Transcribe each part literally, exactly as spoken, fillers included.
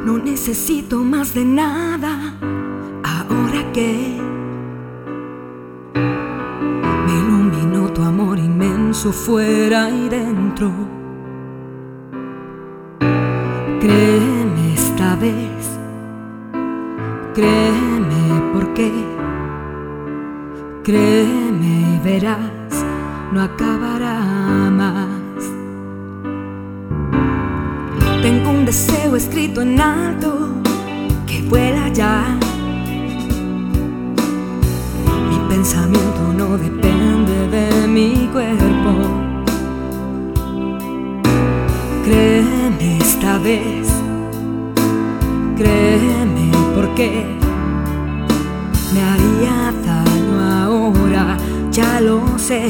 No necesito más de nada ahora que me iluminó tu amor inmenso fuera y dentro. Créeme esta vez, créeme porque, créeme y verás, no acabará más. Tengo un deseo escrito en alto que vuela ya. Mi pensamiento no depende de mi cuerpo. Créeme esta vez, créeme porque me haría daño ahora, ya lo sé.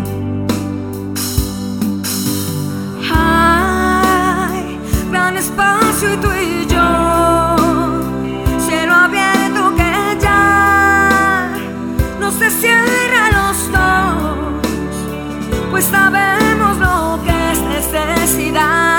Hay gran espacio y tú y yo, cielo abierto que ya no se cierra los dos, pues sabemos lo que es necesidad.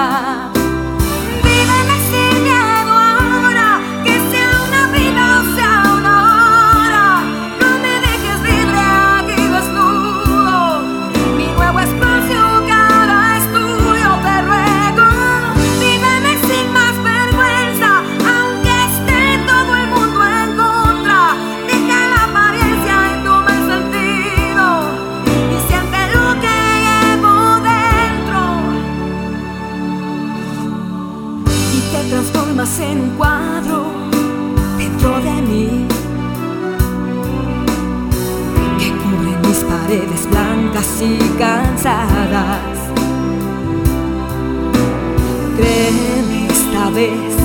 Transformas en un cuadro dentro de mí que cubre mis paredes blancas y cansadas. Créeme esta vez,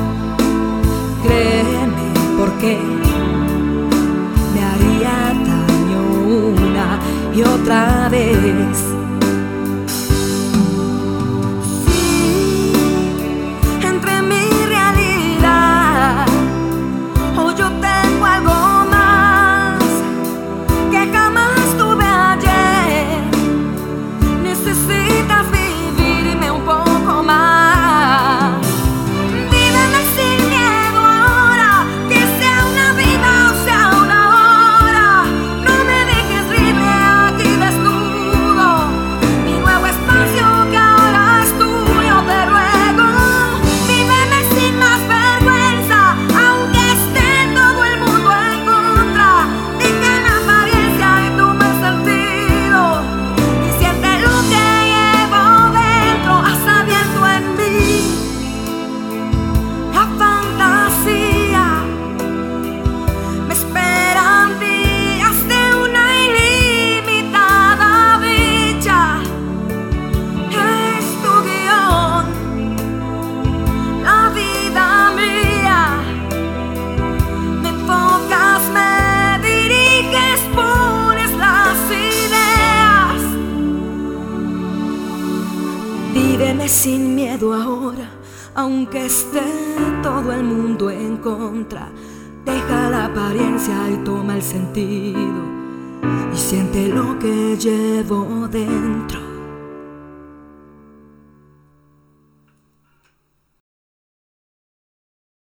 créeme porque me haría daño una y otra vez. Víveme sin miedo ahora, aunque esté todo el mundo en contra. Deja la apariencia y toma el sentido, y siente lo que llevo dentro.